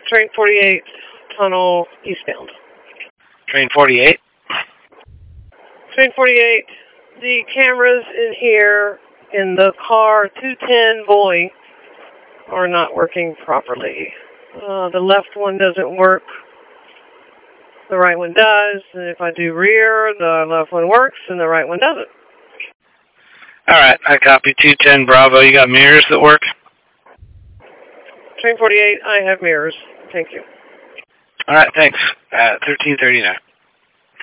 Train 48, tunnel eastbound. Train 48? Train 48, the cameras in here in the car 210 Boy are not working properly. The left one doesn't work. The right one does. And if I do rear, the left one works and the right one doesn't. All right, I copy 210 Bravo. You got mirrors that work? Train 48, I have mirrors. Thank you. All right, thanks. 1339.